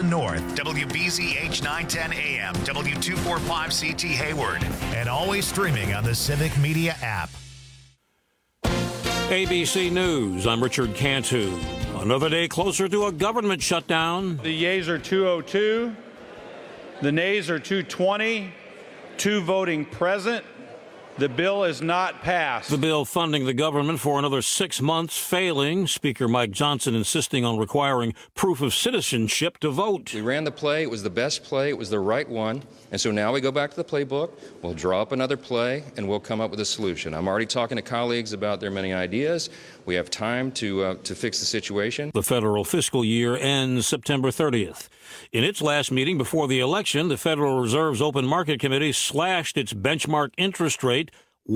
North, WBZH 910 AM, W245CT Hayward, and always streaming on the Civic Media app. ABC News, I'm Richard Cantu. Another day closer to a government shutdown. The yeas are 202, the nays are 220, 2 voting present. The bill is not passed. The bill funding the government for another 6 months failing. Speaker Mike Johnson insisting on requiring proof of citizenship to vote. We ran the play. It was the best play. It was the right one. And so now we go back to the playbook. We'll draw up another play, and we'll come up with a solution. I'm already talking to colleagues about their many ideas. We have time to fix the situation. The federal fiscal year ends September 30th. In its last meeting before the election, the Federal Reserve's Open Market Committee slashed its benchmark interest rate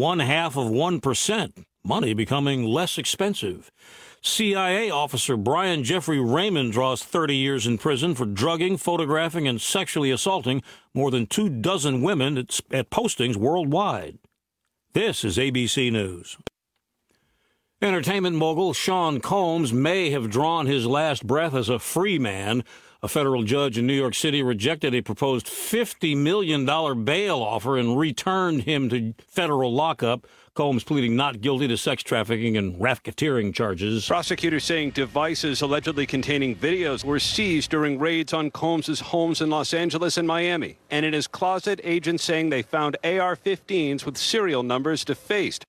0.5%, money becoming less expensive. CIA officer Brian Jeffrey Raymond draws 30 years in prison for drugging, photographing, and sexually assaulting more than 24 women at postings worldwide. This is ABC News. Entertainment mogul Sean Combs may have drawn his last breath as a free man. A federal judge in New York City rejected a proposed $50 million bail offer and returned him to federal lockup. Combs pleading not guilty to sex trafficking and racketeering charges. Prosecutors saying devices allegedly containing videos were seized during raids on Combs' homes in Los Angeles and Miami. And in his closet, agents saying they found AR-15s with serial numbers defaced.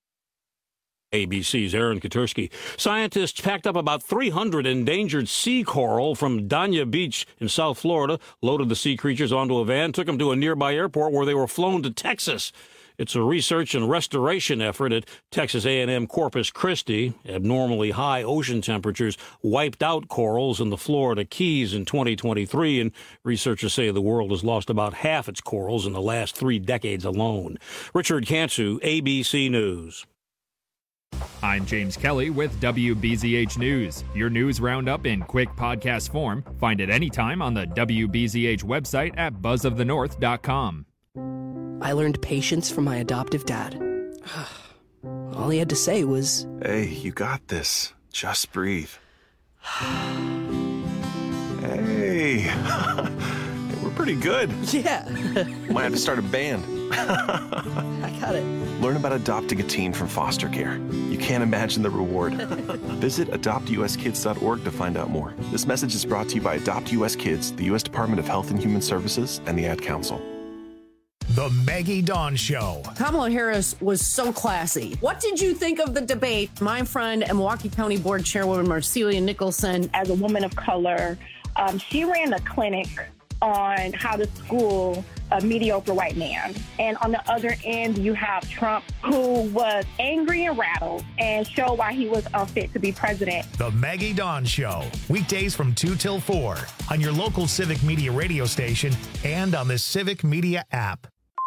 ABC's Aaron Katursky. Scientists packed up about 300 endangered sea coral from Dania Beach in South Florida, loaded the sea creatures onto a van, took them to a nearby airport where they were flown to Texas. It's a research and restoration effort at Texas A&M Corpus Christi. Abnormally high ocean temperatures wiped out corals in the Florida Keys in 2023, and researchers say the world has lost about half its corals in the last 3 decades alone. Richard Cantu, ABC News. I'm James Kelly with WBZH News. Your news roundup in quick podcast form. Find it anytime on the WBZH website at buzzofthenorth.com. I learned patience from my adoptive dad. All he had to say was, "Hey, you got this. Just breathe." Hey, we're pretty good. Yeah. Might have to start a band. I got it. Learn about adopting a teen from foster care. You can't imagine the reward. Visit adoptuskids.org to find out more. This message is brought to you by Adopt US Kids, the U.S. Department of Health and Human Services, and the Ad Council. The Maggie Dawn Show. Kamala Harris was so classy. What did you think of the debate? My friend and Milwaukee County Board Chairwoman Marcelia Nicholson. As a woman of color, she ran a clinic on how to school a mediocre white man. And on the other end, you have Trump, who was angry and rattled and showed why he was unfit to be president. The Maggie Dawn Show. Weekdays from 2 till 4 on your local Civic Media radio station and on the Civic Media app.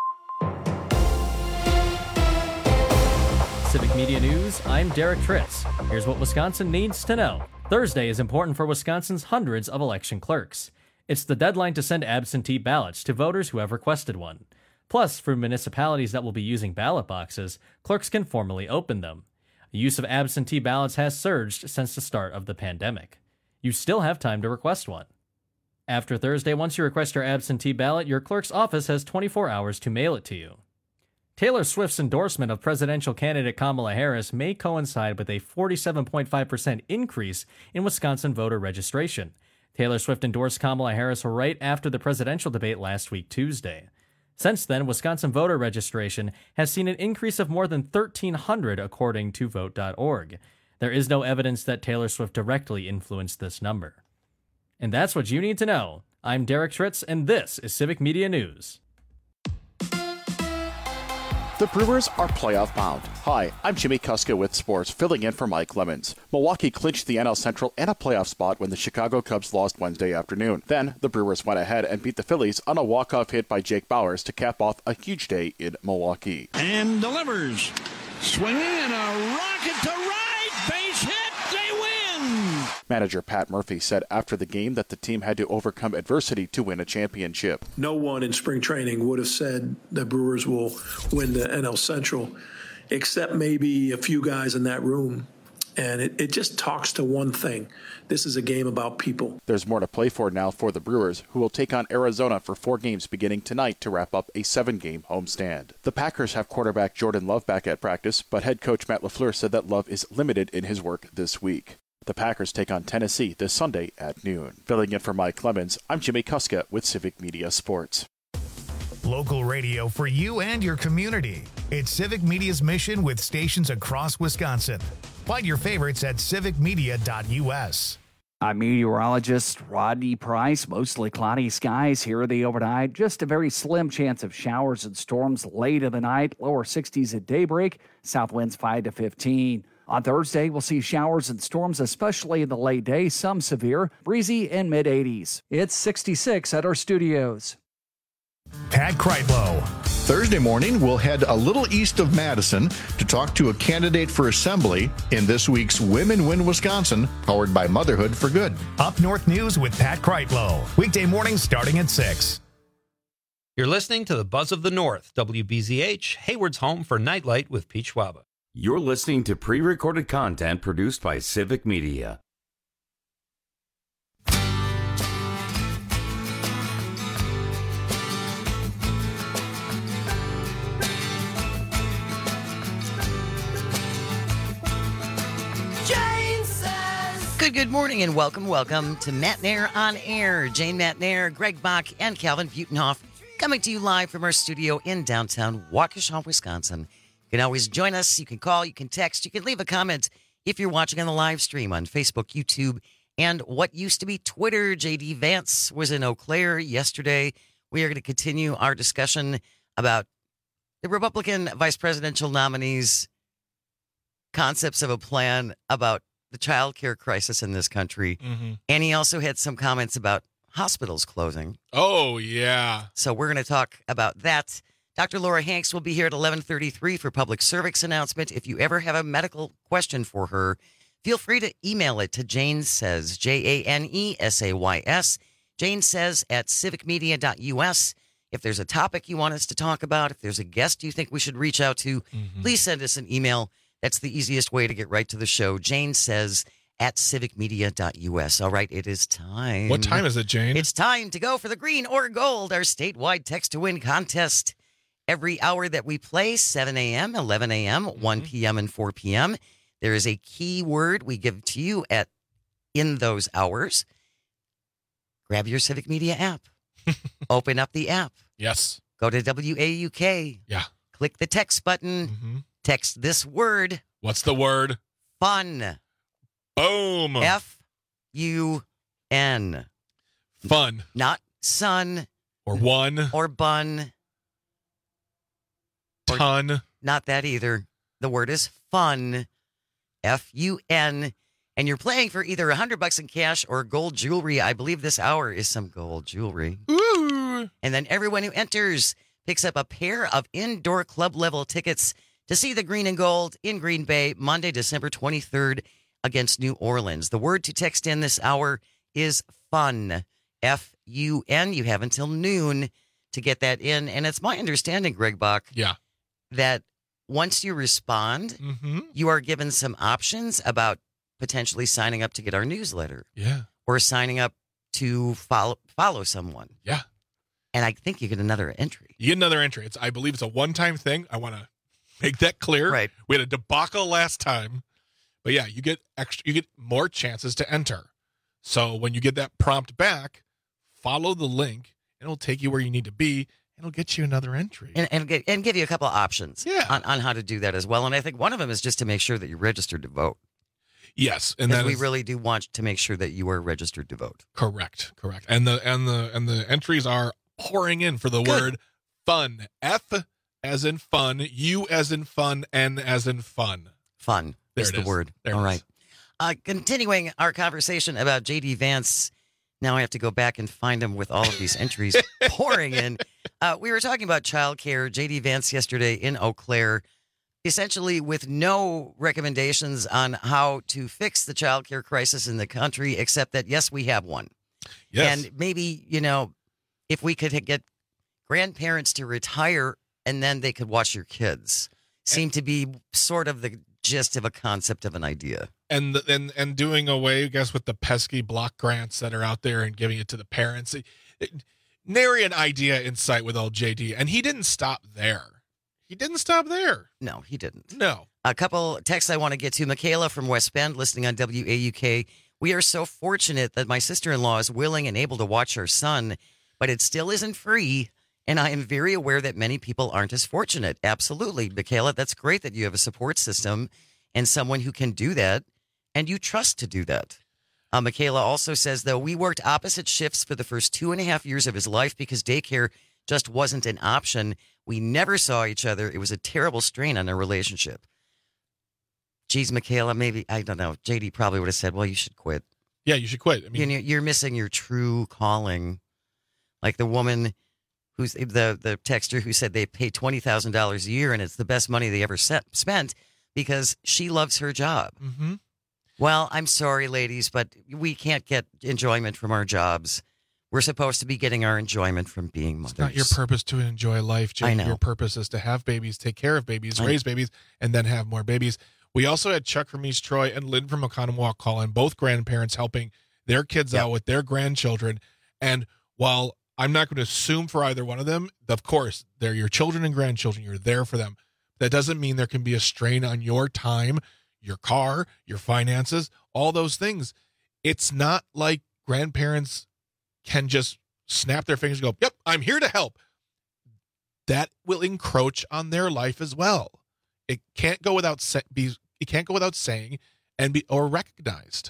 Civic Media News, I'm Derek Tritz. Here's what Wisconsin needs to know. Thursday is important for Wisconsin's hundreds of election clerks. It's the deadline to send absentee ballots to voters who have requested one. Plus, for municipalities that will be using ballot boxes, clerks can formally open them. The use of absentee ballots has surged since the start of the pandemic. You still have time to request one. After Thursday, once you request your absentee ballot, your clerk's office has 24 hours to mail it to you. Taylor Swift's endorsement of presidential candidate Kamala Harris may coincide with a 47.5% increase in Wisconsin voter registration. Taylor Swift endorsed Kamala Harris right after the presidential debate last week, Tuesday. Since then, Wisconsin voter registration has seen an increase of more than 1,300 according to Vote.org. There is no evidence that Taylor Swift directly influenced this number. And that's what you need to know. I'm Derek Tritz, and this is Civic Media News. The Brewers are playoff bound. Hi, I'm Jimmy Kuska with sports, filling in for Mike Lemons. Milwaukee clinched the NL Central and a playoff spot when the Chicago Cubs lost Wednesday afternoon. Then, the Brewers went ahead and beat the Phillies on a walk-off hit by Jake Bauers to cap off a huge day in Milwaukee. And delivers. Swinging and a rocket to right. Base hit. They win. Manager Pat Murphy said after the game that the team had to overcome adversity to win a championship. No one in spring training would have said the Brewers will win the NL Central, except maybe a few guys in that room And it just talks to one thing. This is a game about people. There's more to play for now for the Brewers, who will take on Arizona for 4 games beginning tonight to wrap up a 7-game homestand. The Packers have quarterback Jordan Love back at practice, but head coach Matt LaFleur said that Love is limited in his work this week. The Packers take on Tennessee this Sunday at noon. Filling in for Mike Lemons, I'm Jimmy Kuska with Civic Media Sports. Local radio for you and your community. It's Civic Media's mission with stations across Wisconsin. Find your favorites at civicmedia.us. I'm meteorologist Rodney Price. Mostly cloudy skies here the overnight. Just a very slim chance of showers and storms late in the night. Lower 60s at daybreak. South winds 5 to 15. On Thursday, we'll see showers and storms, especially in the late day. Some severe, breezy and mid-80s. It's 66 at our studios. Pat Kreitlow. Thursday morning, we'll head a little east of Madison to talk to a candidate for assembly in this week's Women Win Wisconsin, powered by Motherhood for Good. Up North News with Pat Kreitlow. Weekday mornings starting at 6. You're listening to the Buzz of the North, WBZH, Hayward's home for Nightlight with Pete Schwaba. You're listening to pre-recorded content produced by Civic Media. Good morning and welcome to Matt Nair on Air. Jane Matt Nair, Greg Bach, and Calvin Butenhoff coming to you live from our studio in downtown Waukesha, Wisconsin. You can always join us. You can call, you can text, you can leave a comment if you're watching on the live stream on Facebook, YouTube, and what used to be Twitter. J.D. Vance was in Eau Claire yesterday. We are going to continue our discussion about the Republican vice presidential nominees' concepts of a plan about the child care crisis in this country. Mm-hmm. And he also had some comments about hospitals closing. Oh, yeah. So we're going to talk about that. Dr. Laura Hanks will be here at 11:33 for public service announcement. If you ever have a medical question for her, feel free to email it to Jane Says, JANESAYS, Jane Says at civicmedia.us. If there's a topic you want us to talk about, if there's a guest you think we should reach out to, please send us an email. That's the easiest way to get right to the show. Jane Says at civicmedia.us. All right, it is time. What time is it, Jane? It's time to go for the green or gold, our statewide text-to-win contest. Every hour that we play, 7 a.m., 11 a.m., 1 p.m., and 4 p.m., there is a key word we give to you in those hours. Grab your Civic Media app. Open up the app. Yes. Go to WAUK. Yeah. Click the text button. Text this word. What's the word? Fun. Boom. F-U-N. Fun. Not sun. Or one. Or bun. Ton. Not that either. The word is fun. F-U-N. And you're playing for either $100 in cash or gold jewelry. I believe this hour is some gold jewelry. Ooh. And then everyone who enters picks up a pair of indoor club level tickets to see the green and gold in Green Bay, Monday, December 23rd against New Orleans. The word to text in this hour is fun, F-U-N. You have until noon to get that in. And it's my understanding, Greg Bach, that once you respond, you are given some options about potentially signing up to get our newsletter. Yeah. Or signing up to follow someone. Yeah. And I think you get another entry. You get another entry. I believe it's a one-time thing. I want to make that clear. Right. We had a debacle last time. But yeah, you get more chances to enter. So when you get that prompt back, follow the link. It'll take you where you need to be. It'll get you another entry. And give you a couple of options on how to do that as well. And I think one of them is just to make sure that you're registered to vote. Yes, and that we really do want to make sure that you are registered to vote. Correct. And the entries are pouring in for the word fun. F as in fun, U as in fun, N as in fun. Fun is the word. All right. Continuing our conversation about J.D. Vance. Now I have to go back and find him with all of these entries pouring in. We were talking about childcare. J.D. Vance yesterday in Eau Claire, essentially with no recommendations on how to fix the childcare crisis in the country, except that, yes, we have one. Yes. And maybe, if we could get grandparents to retire and then they could watch your kids. Seem to be sort of the gist of a concept of an idea. and doing away, I guess, with the pesky block grants that are out there and giving it to the parents. Nary an idea in sight with old JD, and he didn't stop there. No, he didn't. No. A couple texts I want to get to. Michaela from West Bend, listening on WAUK. We are so fortunate that my sister-in-law is willing and able to watch our son, but it still isn't free. And I am very aware that many people aren't as fortunate. Absolutely. Michaela, that's great that you have a support system and someone who can do that and you trust to do that. Michaela also says, though, we worked opposite shifts for the first 2.5 years of his life because daycare just wasn't an option. We never saw each other. It was a terrible strain on our relationship. Geez, Michaela, maybe, I don't know. JD probably would have said, well, you should quit. Yeah, you should quit. I mean, you're missing your true calling. Like the woman who's the texter who said they pay $20,000 a year and it's the best money they ever spent because she loves her job. Mm-hmm. Well, I'm sorry, ladies, but we can't get enjoyment from our jobs. We're supposed to be getting our enjoyment from being mothers. It's not your purpose to enjoy life, Jay. I know. Your purpose is to have babies, take care of babies, raise babies, and then have more babies. We also had Chuck from East Troy and Lynn from Oconomowoc call in, both grandparents helping their kids out with their grandchildren. And while I'm not going to assume for either one of them, of course, they're your children and grandchildren. You're there for them. That doesn't mean there can be a strain on your time, your car, your finances, all those things. It's not like grandparents can just snap their fingers and go, yep, I'm here to help. That will encroach on their life as well. It can't go without saying and be or recognized.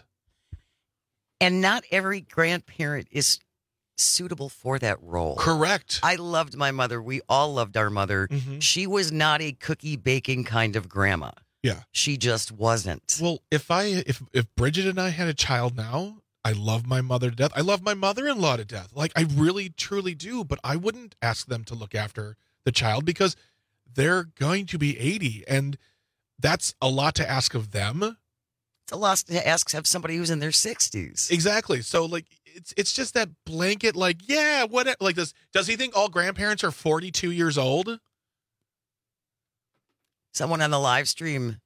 And not every grandparent is suitable for that role. Correct. I loved my mother. We all loved our mother. Mm-hmm. She was not a cookie baking kind of grandma. Yeah. She just wasn't. Well, if Bridget and I had a child now, I love my mother to death. I love my mother-in-law to death. Like, I really, truly do. But I wouldn't ask them to look after the child because they're going to be 80. And that's a lot to ask of them. It's a lot to ask of somebody who's in their 60s. Exactly. So, like, it's just that blanket, like, yeah, what, like, does he think all grandparents are 42 years old? Someone on the live stream,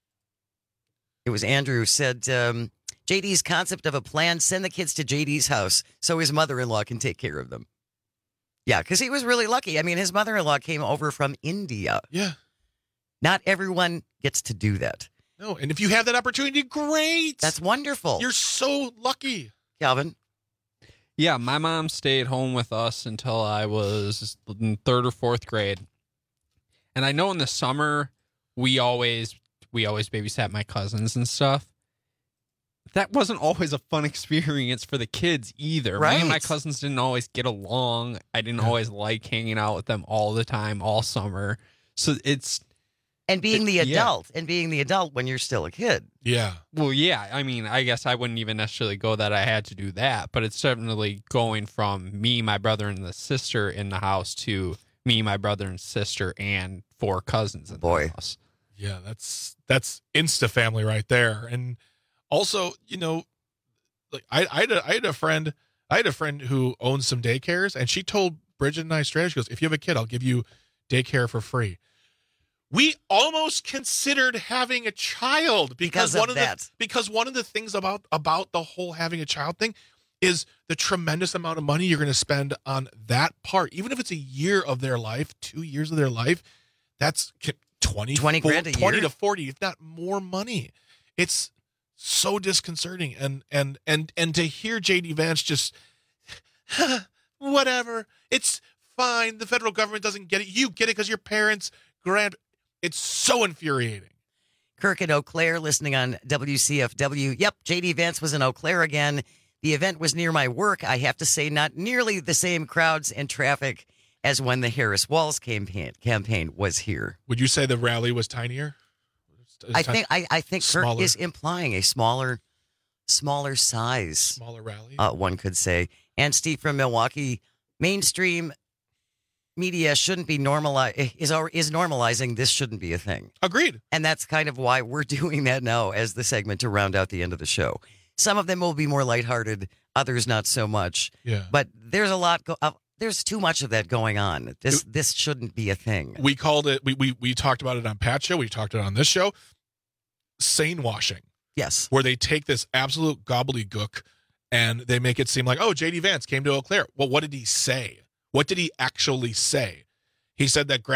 it was Andrew, said, JD's concept of a plan, send the kids to JD's house so his mother-in-law can take care of them. Yeah, because he was really lucky. I mean, his mother-in-law came over from India. Yeah. Not everyone gets to do that. No, and if you have that opportunity, great. That's wonderful. You're so lucky. Calvin? Yeah, my mom stayed home with us until I was in 3rd or 4th grade. And I know in the summer, we always babysat my cousins and stuff. That wasn't always a fun experience for the kids either. Right. Me and my cousins didn't always get along. I didn't always like hanging out with them all the time, all summer. So it's... And being the adult when you're still a kid. Yeah. Well, yeah. I mean, I guess I wouldn't even necessarily go that I had to do that, but it's definitely going from me, my brother, and the sister in the house to me, my brother, and sister, and 4 cousins in the house. Yeah, that's insta family right there. And also, you know, like I had a friend who owns some daycares, and she told Bridget and I straight, she goes, if you have a kid, I'll give you daycare for free. We almost considered having a child because one of the things about the whole having a child thing is the tremendous amount of money you're going to spend on that part. Even if it's a year of their life, 2 years of their life, that's 20 grand a year. 20 to 40, if not more money. It's so disconcerting. And to hear JD Vance just whatever, it's fine. The federal government doesn't get it. You get it because your parents it's so infuriating. Kirk in Eau Claire listening on WCFW. Yep, JD Vance was in Eau Claire again. The event was near my work. I have to say, not nearly the same crowds and traffic as when the Harris Walls campaign was here. Would you say the rally was tinier? I think smaller. Kirk is implying a smaller size. Smaller rally. One could say. And Steve from Milwaukee, mainstream media shouldn't be is normalizing this shouldn't be a thing. Agreed. And that's kind of why we're doing that now as the segment to round out the end of the show. Some of them will be more lighthearted, others not so much. Yeah. But there's a lot there's too much of that going on. This shouldn't be a thing. We called it we talked about it on Pat's show, we talked about it on this show. Sane washing. Yes. Where they take this absolute gobbledygook and they make it seem like, oh, J.D. Vance came to Eau Claire. Well, what did he say? What did he actually say? He said that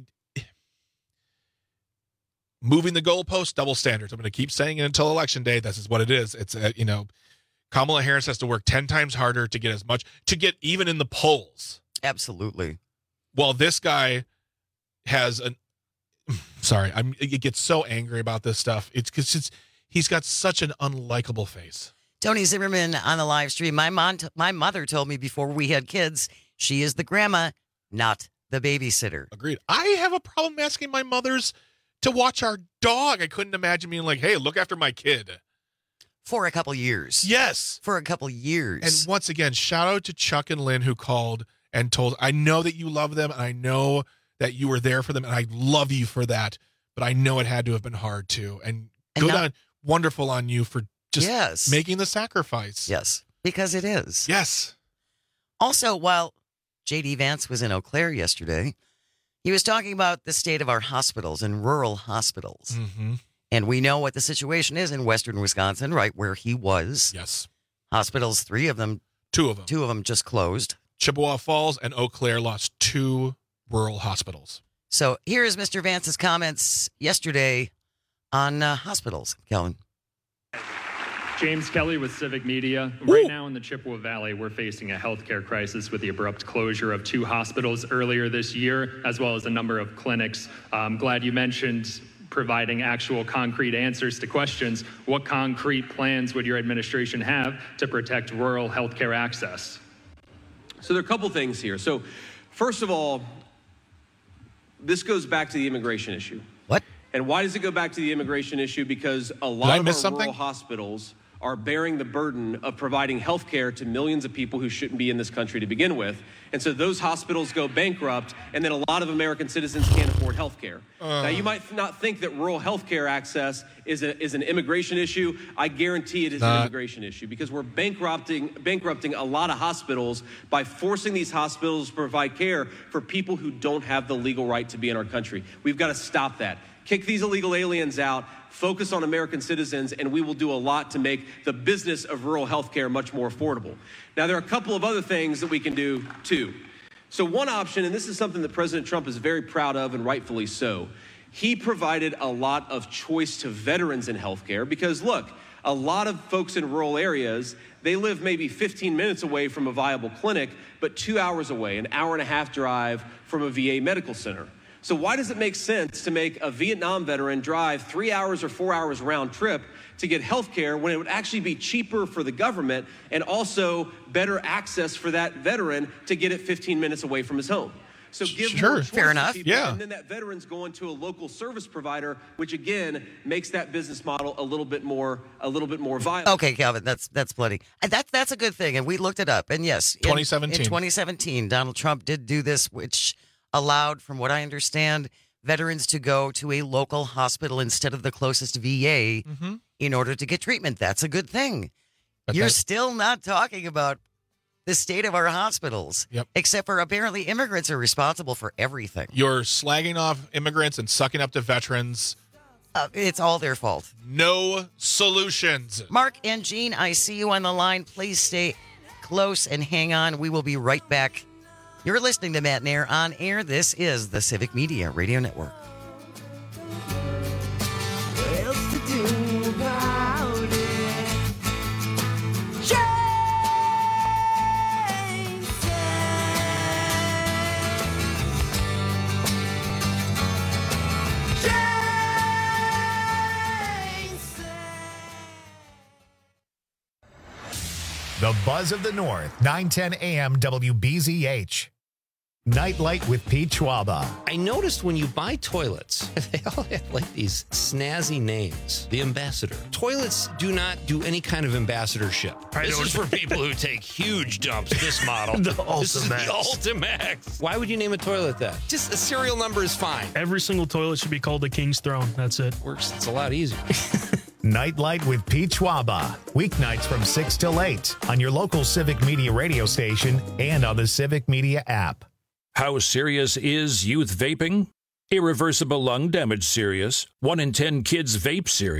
moving the goalpost, double standards. I'm going to keep saying it until Election Day. This is what it is. It's, Kamala Harris has to work 10 times harder to get even in the polls. Absolutely. Well, this guy has I get so angry about this stuff. It's because he's got such an unlikable face. Tony Zimmerman on the live stream. My mother told me before we had kids, she is the grandma, not the babysitter. Agreed. I have a problem asking my mothers to watch our dog. I couldn't imagine being like, hey, look after my kid. For a couple years. Yes. For a couple years. And once again, shout out to Chuck and Lynn who called and told, I know that you love them and I know that you were there for them and I love you for that, but I know it had to have been hard too. And good on, wonderful on you for just making the sacrifice. Yes, because it is. Yes. Also, while J.D. Vance was in Eau Claire yesterday, he was talking about the state of our hospitals and rural hospitals. Mm-hmm. And we know what the situation is in western Wisconsin, right where he was. Yes. Hospitals, two of them just closed. Chippewa Falls and Eau Claire lost 2 rural hospitals. So here is Mr. Vance's comments yesterday on hospitals. Kellen. James Kelly with Civic Media. Right now in the Chippewa Valley, we're facing a healthcare crisis with the abrupt closure of 2 hospitals earlier this year, as well as a number of clinics. I'm glad you mentioned providing actual concrete answers to questions. What concrete plans would your administration have to protect rural healthcare access? So there are a couple things here. So first of all, this goes back to the immigration issue. What? And why does it go back to the immigration issue? Because a lot of our rural hospitals are bearing the burden of providing health care to millions of people who shouldn't be in this country to begin with. And so those hospitals go bankrupt, and then a lot of American citizens can't afford health care. Now, you might not think that rural health care access is an immigration issue. I guarantee it is an immigration issue because we're bankrupting a lot of hospitals by forcing these hospitals to provide care for people who don't have the legal right to be in our country. We've got to stop that. Kick these illegal aliens out, focus on American citizens, and we will do a lot to make the business of rural health care much more affordable. Now, there are a couple of other things that we can do, too. So one option, and this is something that President Trump is very proud of, and rightfully so, he provided a lot of choice to veterans in health care because, look, a lot of folks in rural areas, they live maybe 15 minutes away from a viable clinic, but 2 hours away, an hour-and-a-half drive from a VA medical center. So why does it make sense to make a Vietnam veteran drive 3 hours or 4 hours round trip to get health care when it would actually be cheaper for the government and also better access for that veteran to get it 15 minutes away from his home? So give more choice fair enough. to people, and then that veteran's going to a local service provider, which again makes that business model a little bit more viable. Okay, Calvin, that's plenty. And that's a good thing, and we looked it up. And yes, 2017. In 2017, Donald Trump did do this, which allowed, from what I understand, veterans to go to a local hospital instead of the closest VA in order to get treatment. That's a good thing. But you're still not talking about the state of our hospitals, except for apparently immigrants are responsible for everything. You're slagging off immigrants and sucking up to veterans. It's all their fault. No solutions. Mark and Jean, I see you on the line. Please stay close and hang on. We will be right back. You're listening to Matt Nair on air. This is the Civic Media Radio Network. What else to do about it? The Buzz of the North, 910 AM WBZH. Nightlight with Pete Schwaba. I noticed when you buy toilets, they all have like these snazzy names. The Ambassador. Toilets do not do any kind of ambassadorship. This is for people who take huge dumps. This model. The This is the Ultimax. Ultimax. Why would you name a toilet that? Just a serial number is fine. Every single toilet should be called the King's Throne. That's it. Works. It's a lot easier. Nightlight with Pete Schwaba. Weeknights from 6 till 8 on your local Civic Media radio station and on the Civic Media app. How serious is youth vaping? Irreversible lung damage serious. 1 in 10 kids vape serious.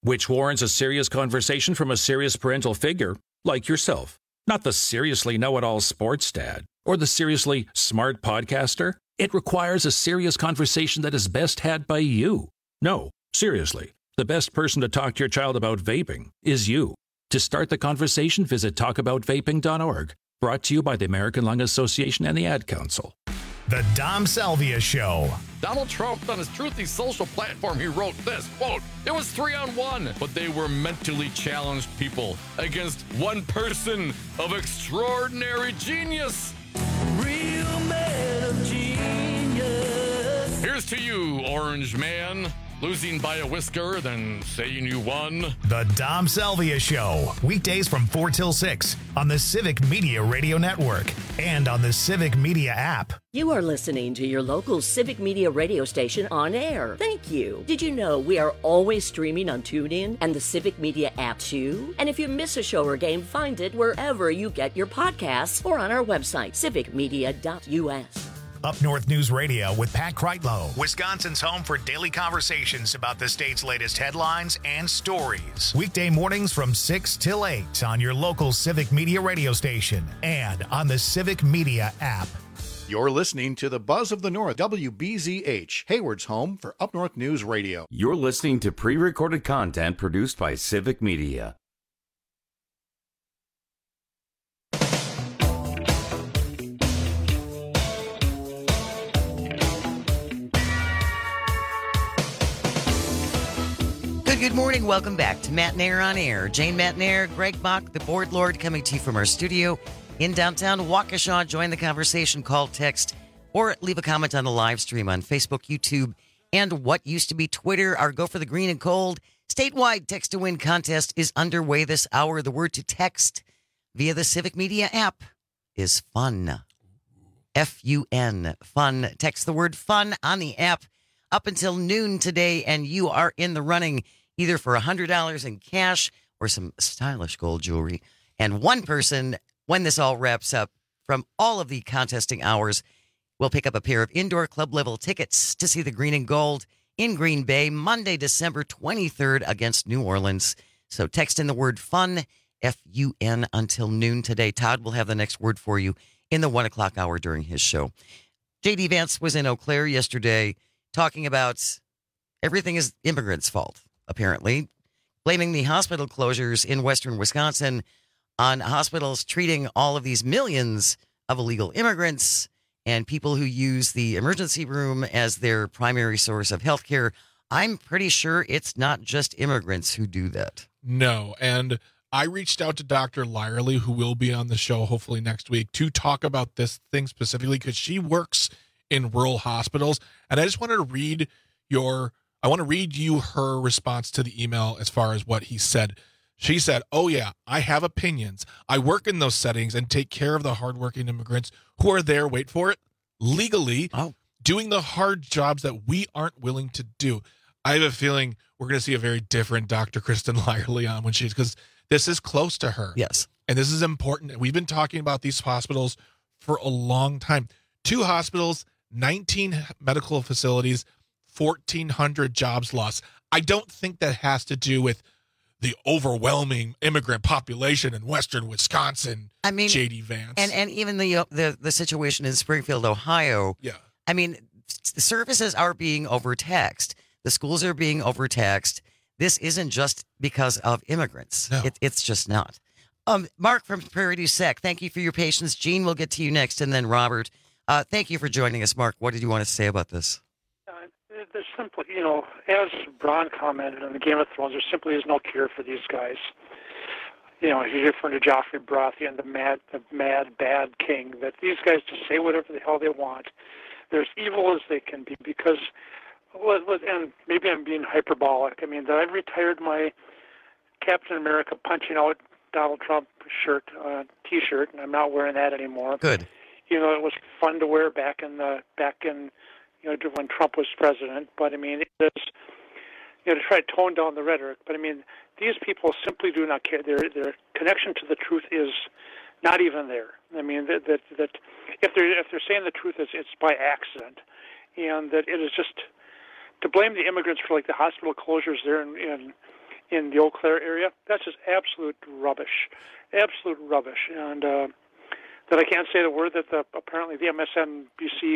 which warrants a serious conversation from a serious parental figure like yourself. Not the seriously know-it-all sports dad or the seriously smart podcaster. It requires a serious conversation that is best had by you. No, seriously, the best person to talk to your child about vaping is you. To start the conversation, visit talkaboutvaping.org. Brought to you by the American Lung Association and the Ad Council. The Dom Salvia Show. Donald Trump, on his Truthy social platform, he wrote this, quote, "It was 3-on-1, but they were mentally challenged people against one person of extraordinary genius." Real man of genius. Here's to you, Orange Man. Losing by a whisker, then saying you won. The Dom Salvia Show. Weekdays from 4 till 6 on the Civic Media Radio Network and on the Civic Media app. You are listening to your local Civic Media radio station on air. Thank you. Did you know we are always streaming on TuneIn and the Civic Media app too? And if you miss a show or game, find it wherever you get your podcasts or on our website, civicmedia.us. Up North News Radio with Pat Kreitlow, Wisconsin's home for daily conversations about the state's latest headlines and stories. Weekday mornings from 6 till 8 on your local Civic Media radio station and on the Civic Media app. You're listening to the Buzz of the North, WBZH, Hayward's home for Up North News Radio. You're listening to pre-recorded content produced by Civic Media. Good morning. Welcome back to Matt Nair on Air. Jane Matt Nair, Greg Bach, the board lord, coming to you from our studio in downtown Waukesha. Join the conversation, call, text, or leave a comment on the live stream on Facebook, YouTube, and what used to be Twitter. Our Go for the Green and Cold statewide text to win contest is underway this hour. The word to text via the Civic Media app is fun. F-U-N, fun. Text the word fun on the app up until noon today, and you are in the running either for $100 in cash or some stylish gold jewelry. And one person, when this all wraps up, from all of the contesting hours, will pick up a pair of indoor club level tickets to see the Green and Gold in Green Bay, Monday, December 23rd against New Orleans. So text in the word fun, F-U-N, until noon today. Todd will have the next word for you in the 1 o'clock hour during his show. J.D. Vance was in Eau Claire yesterday talking about everything is immigrants' fault, apparently, blaming the hospital closures in western Wisconsin on hospitals treating all of these millions of illegal immigrants and people who use the emergency room as their primary source of health care. I'm pretty sure it's not just immigrants who do that. No, and I reached out to Dr. Lyerly, who will be on the show hopefully next week, to talk about this thing specifically because she works in rural hospitals. And I just wanted to read you her response to the email as far as what he said. She said, "Oh yeah, I have opinions. I work in those settings and take care of the hardworking immigrants who are there, wait for it, legally, doing the hard jobs that we aren't willing to do." I have a feeling we're going to see a very different Dr. Kristen Lyerly on when because this is close to her. Yes. And this is important. We've been talking about these hospitals for a long time. 2 hospitals, 19 medical facilities, 1,400 jobs lost. I don't think that has to do with the overwhelming immigrant population in western Wisconsin. I mean, J.D. Vance. And even the situation in Springfield, Ohio. Yeah. I mean, the services are being overtaxed. The schools are being overtaxed. This isn't just because of immigrants. No. It's just not. Mark from Prairie du Sec, thank you for your patience. Gene, we'll get to you next, and then Robert. Thank you for joining us, Mark. What did you want to say about this? There's simply, as Bron commented on the Game of Thrones, there simply is no cure for these guys. He's referring to Joffrey Baratheon, the mad, bad king, that these guys just say whatever the hell they want. They're as evil as they can be because, and maybe I'm being hyperbolic, that I retired my Captain America punching out Donald Trump T-shirt, and I'm not wearing that anymore. Good. It was fun to wear back in when Trump was president. But it is, to try to tone down the rhetoric. But these people simply do not care. Their connection to the truth is not even there. That if they're saying the truth, it's by accident, and that it is just to blame the immigrants for the hospital closures there in in the Eau Claire area. That's just absolute rubbish. And that I can't say the word that apparently the MSNBC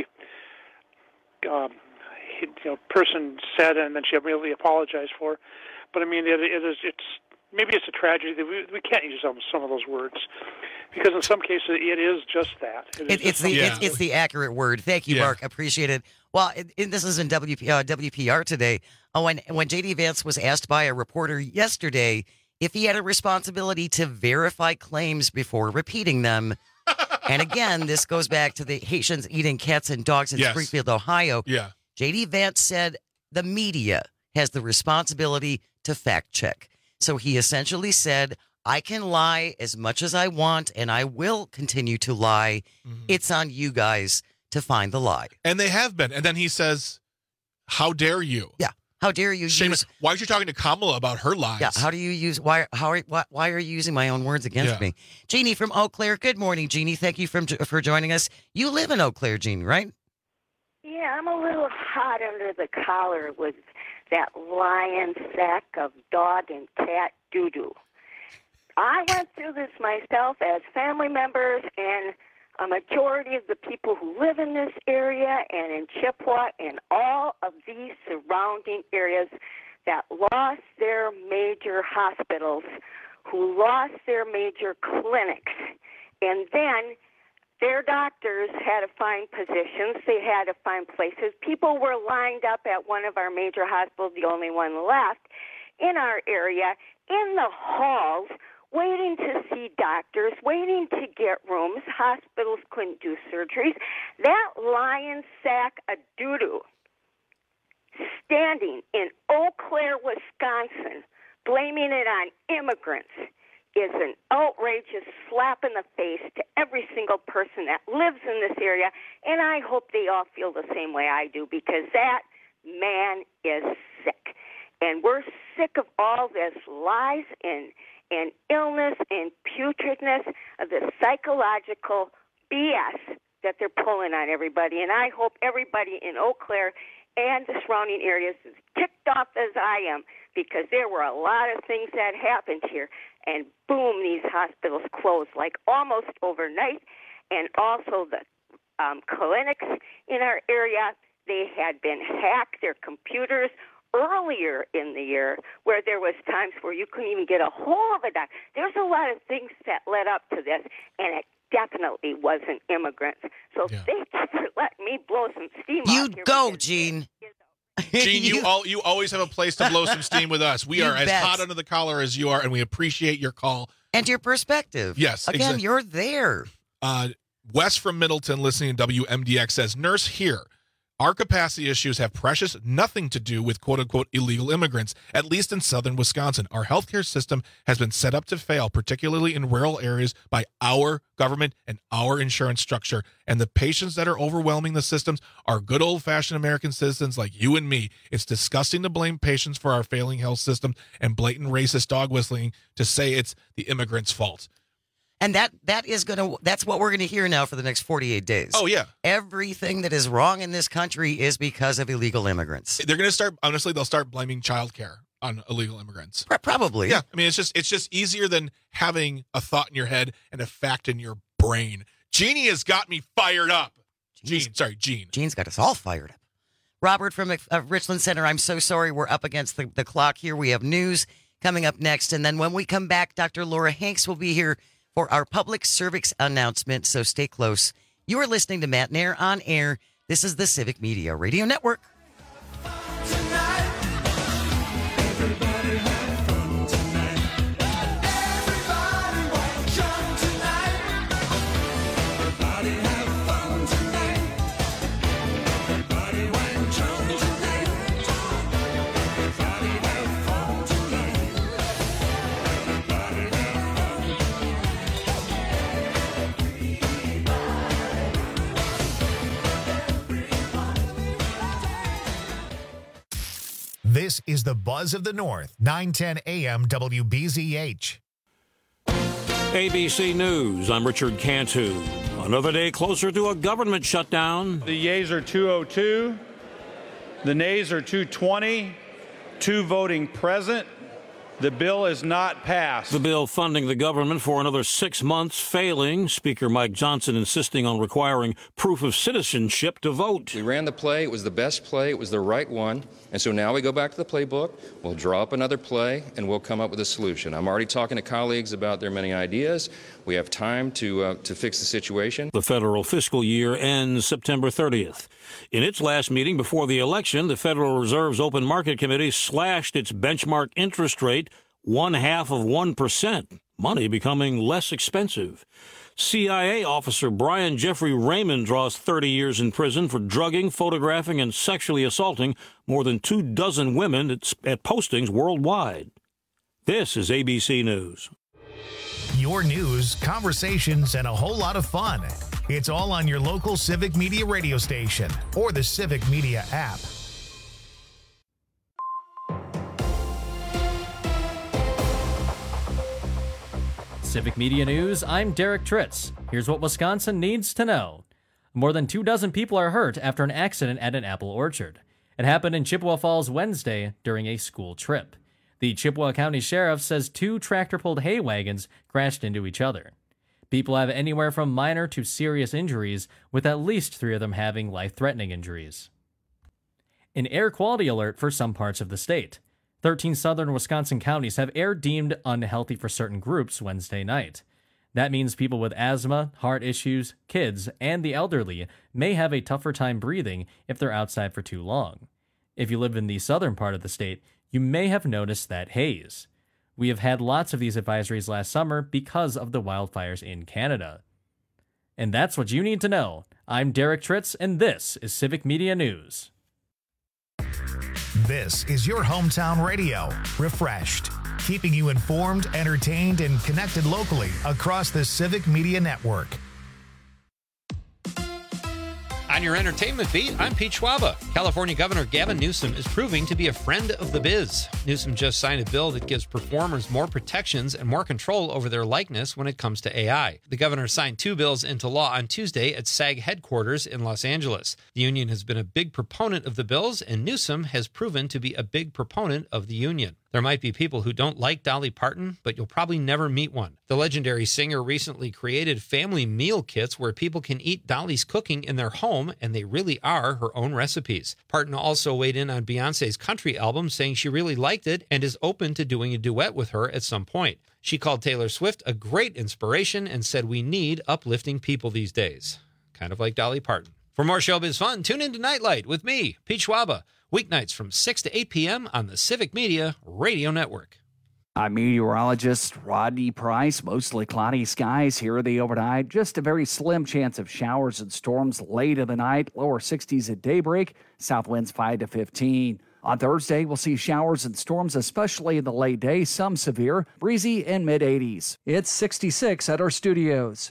person said, and then she immediately apologized for. But I mean, it's a tragedy that we can't use some of those words, because in some cases it is just that. It's the accurate word. Thank you, Mark. Appreciate it. Well, this is in WPR today. When J.D. Vance was asked by a reporter yesterday if he had a responsibility to verify claims before repeating them. And again, this goes back to the Haitians eating cats and dogs in Springfield, Ohio. Yeah. J.D. Vance said the media has the responsibility to fact check. So he essentially said, I can lie as much as I want, and I will continue to lie. Mm-hmm. It's on you guys to find the lie. And they have been. And then he says, how dare you? Yeah. How dare you use... Why are you talking to Kamala about her lies? Yeah, how do you use... Why are you using my own words against me? Jeannie from Eau Claire. Good morning, Jeannie. Thank you for joining us. You live in Eau Claire, Jeannie, right? Yeah, I'm a little hot under the collar with that lion sack of dog and cat doo-doo. I went through this myself as family members, and a majority of the people who live in this area and in Chippewa and all of these surrounding areas that lost their major hospitals, who lost their major clinics, and then their doctors had to find positions. They had to find places. People were lined up at one of our major hospitals, the only one left in our area, in the halls, waiting to see doctors, waiting to get rooms. Hospitals couldn't do surgeries. That lion sack of doo-doo standing in Eau Claire, Wisconsin, blaming it on immigrants is an outrageous slap in the face to every single person that lives in this area, and I hope they all feel the same way I do, because that man is sick. And we're sick of all this lies and illness and putridness, of the psychological BS that they're pulling on everybody. And I hope everybody in Eau Claire and the surrounding areas is ticked off as I am, because there were a lot of things that happened here. And boom, these hospitals closed like almost overnight. And also the clinics in our area, they had been hacked, their computers, earlier in the year, where there was times where you couldn't even get a hold of a doctor. There's a lot of things that led up to this, and it definitely wasn't immigrants. So thank you for letting me blow some steam You out here. go, Gene. Gene, you always have a place to blow some steam with us. We are as hot under the collar as you are, and we appreciate your call. And your perspective. Yes. Again, you're there. Wes from Middleton, listening to WMDX, says, Nurse here. Our capacity issues have precious nothing to do with quote-unquote illegal immigrants, at least in southern Wisconsin. Our healthcare system has been set up to fail, particularly in rural areas, by our government and our insurance structure. And the patients that are overwhelming the systems are good old-fashioned American citizens like you and me. It's disgusting to blame patients for our failing health system and blatant racist dog whistling to say it's the immigrants' fault. And that's what we're gonna hear now for the next 48 days. Oh yeah. Everything that is wrong in this country is because of illegal immigrants. They're gonna start, honestly, they'll start blaming childcare on illegal immigrants. Probably. Yeah. I mean, it's just easier than having a thought in your head and a fact in your brain. Jeannie has got me fired up. Gene. Gene's got us all fired up. Robert from Richland Center, I'm so sorry we're up against the clock here. We have news coming up next. And then when we come back, Dr. Laura Hanks will be here for our public service announcement, so stay close. You are listening to Matt Nair on Air. This is the Civic Media Radio Network. This is the Buzz of the North, 910 AM WBZH. ABC News, I'm Richard Cantu. Another day closer to a government shutdown. The yeas are 202. The nays are 220. 2 voting present. The bill is not passed. The bill funding the government for another 6 months failing. Speaker Mike Johnson insisting on requiring proof of citizenship to vote. We ran the play. It was the best play. It was the right one. And so now we go back to the playbook. We'll draw up another play, and we'll come up with a solution. I'm already talking to colleagues about their many ideas. We have time to fix the situation. The federal fiscal year ends September 30th. In its last meeting before the election, the Federal Reserve's Open Market Committee slashed its benchmark interest rate 0.5%, money becoming less expensive. CIA officer Brian Jeffrey Raymond draws 30 years in prison for drugging, photographing, and sexually assaulting more than 24 women at postings worldwide. This is ABC News. Your news, conversations, and a whole lot of fun. It's all on your local Civic Media radio station or the Civic Media app. Civic Media News, I'm Derek Tritz. Here's what Wisconsin needs to know. More than 24 people are hurt after an accident at an apple orchard. It happened in Chippewa Falls Wednesday during a school trip. The Chippewa County Sheriff says 2 tractor-pulled hay wagons crashed into each other. People have anywhere from minor to serious injuries, with at least 3 of them having life-threatening injuries. An air quality alert for some parts of the state. 13 southern Wisconsin counties have air deemed unhealthy for certain groups Wednesday night. That means people with asthma, heart issues, kids, and the elderly may have a tougher time breathing if they're outside for too long. If you live in the southern part of the state, you may have noticed that haze. We have had lots of these advisories last summer because of the wildfires in Canada. And that's what you need to know. I'm Derek Tritz, and this is Civic Media News. This is your hometown radio, refreshed, keeping you informed, entertained, and connected locally across the Civic Media Network. On your entertainment beat, I'm Pete Schwaba. California Governor Gavin Newsom is proving to be a friend of the biz. Newsom just signed a bill that gives performers more protections and more control over their likeness when it comes to AI. The governor signed 2 bills into law on Tuesday at SAG headquarters in Los Angeles. The union has been a big proponent of the bills, and Newsom has proven to be a big proponent of the union. There might be people who don't like Dolly Parton, but you'll probably never meet one. The legendary singer recently created family meal kits where people can eat Dolly's cooking in their home, and they really are her own recipes. Parton also weighed in on Beyoncé's country album, saying she really liked it and is open to doing a duet with her at some point. She called Taylor Swift a great inspiration and said we need uplifting people these days. Kind of like Dolly Parton. For more showbiz fun, tune into Nightlight with me, Pete Schwaba. Weeknights from 6 to 8 p.m. on the Civic Media Radio Network. I'm meteorologist Rodney Price. Mostly cloudy skies here the overnight. Just a very slim chance of showers and storms late in the night. Lower 60s at daybreak. South winds 5 to 15. On Thursday, we'll see showers and storms, especially in the late day. Some severe, breezy and mid-80s. It's 66 at our studios.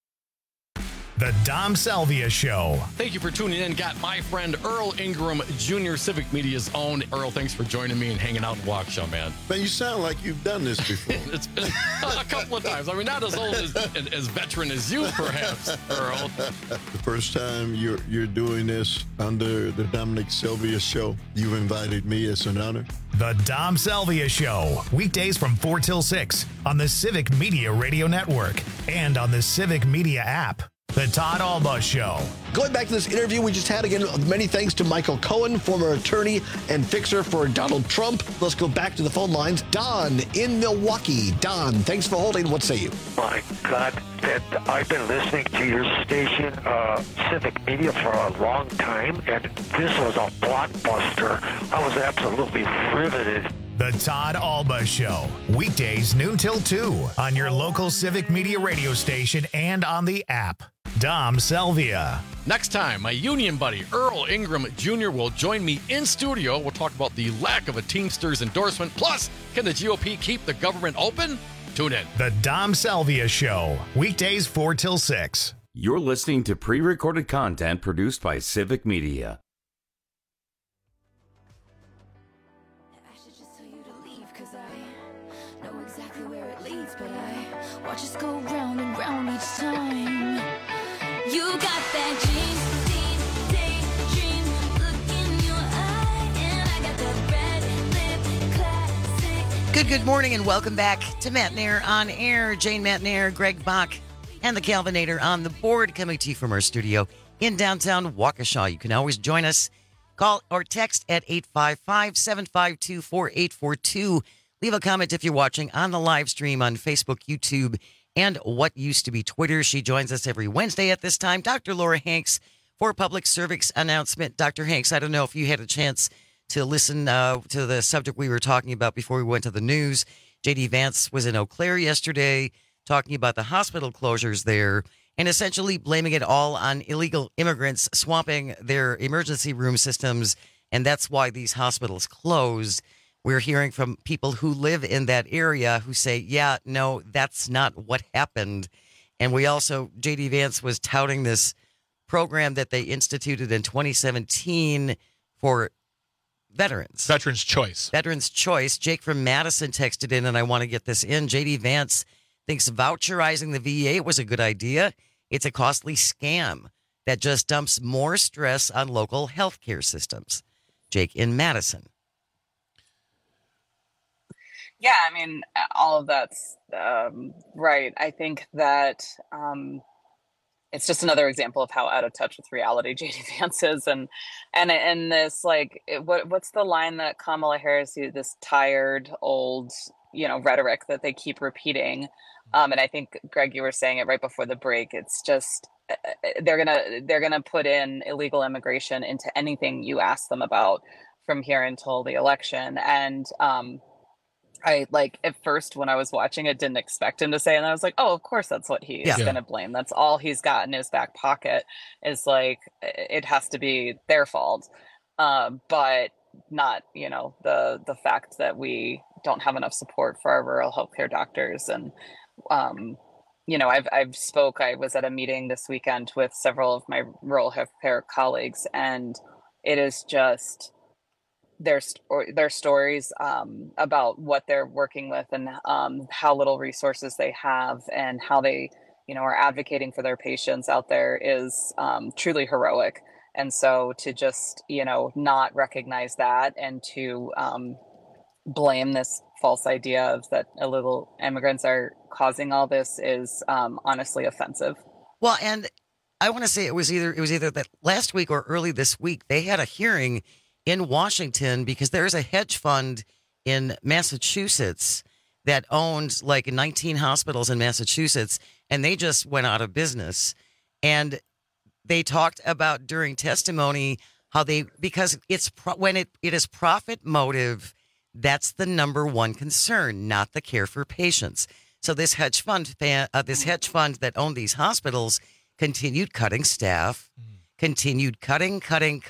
The Dom Salvia Show. Thank you for tuning in. Got my friend Earl Ingram Jr., Civic Media's own. Earl, thanks for joining me and hanging out in Waukesha, man. Man, you sound like you've done this before. It's been a couple of times. I mean, not as old as veteran as you, perhaps, Earl. The first time you're doing this under the Dominic Salvia Show, you invited me. It's an honor. The Dom Salvia Show. Weekdays from 4 till 6 on the Civic Media Radio Network and on the Civic Media app. The Todd Alba Show. Going back to this interview we just had, again, many thanks to Michael Cohen, former attorney and fixer for Donald Trump. Let's go back to the phone lines. Don in Milwaukee. Don, thanks for holding. What say you? My God, I've been listening to your station, Civic Media, for a long time, and this was a blockbuster. I was absolutely riveted. The Todd Alba Show. Weekdays noon till 2 on your local Civic Media radio station and on the app. Dom Salvia. Next time, my union buddy Earl Ingram Jr. will join me in studio. We'll talk about the lack of a Teamsters endorsement. Plus, can the GOP keep the government open? Tune in. The Dom Salvia Show. Weekdays 4 till 6. You're listening to pre-recorded content produced by Civic Media. Watch us go round and round each time. You got that daydream look in your eye, and I got that red lip classic Good morning and welcome back to Matt Nair on Air. Jane Matt Nair, Greg Bach, and the Calvinator on the board, coming to you from our studio in downtown Waukesha. You can always join us. Call or text at 855-752-4842. Leave a comment if you're watching on the live stream on Facebook, YouTube, and what used to be Twitter. She joins us every Wednesday at this time. Dr. Laura Hanks for public service announcement. Dr. Hanks, I don't know if you had a chance to listen to the subject we were talking about before we went to the news. J.D. Vance was in Eau Claire yesterday talking about the hospital closures there and essentially blaming it all on illegal immigrants swamping their emergency room systems, and that's why these hospitals closed. We're hearing from people who live in that area who say, yeah, no, that's not what happened. And we also, J.D. Vance was touting this program that they instituted in 2017 for veterans. Veterans Choice. Veterans Choice. Jake from Madison texted in, and I want to get this in. J.D. Vance thinks voucherizing the VA was a good idea. It's a costly scam that just dumps more stress on local healthcare systems. Jake in Madison. Yeah, I mean, all of that's right. I think that it's just another example of how out of touch with reality J.D. Vance is, and this what's the line that Kamala Harris used? This tired old rhetoric that they keep repeating, and I think Greg, you were saying it right before the break. It's just they're gonna put in illegal immigration into anything you ask them about from here until the election, and I at first when I was watching it didn't expect him to say, and I was like, oh, of course that's what he's going to blame. That's all he's got in his back pocket is it has to be their fault. But not, the fact that we don't have enough support for our rural healthcare doctors. And, I was at a meeting this weekend with several of my rural healthcare colleagues, and it is just their stories about what they're working with and how little resources they have and how they, are advocating for their patients out there is truly heroic. And so to just, not recognize that and to blame this false idea of that illegal immigrants are causing all this is honestly offensive. Well, and I want to say it was either that last week or early this week, they had a hearing in Washington because there's a hedge fund in Massachusetts that owns 19 hospitals in Massachusetts, and they just went out of business. And they talked about during testimony how because when it is profit motive, that's the number one concern, not the care for patients. So this hedge fund that owned these hospitals continued cutting staff, continued cutting,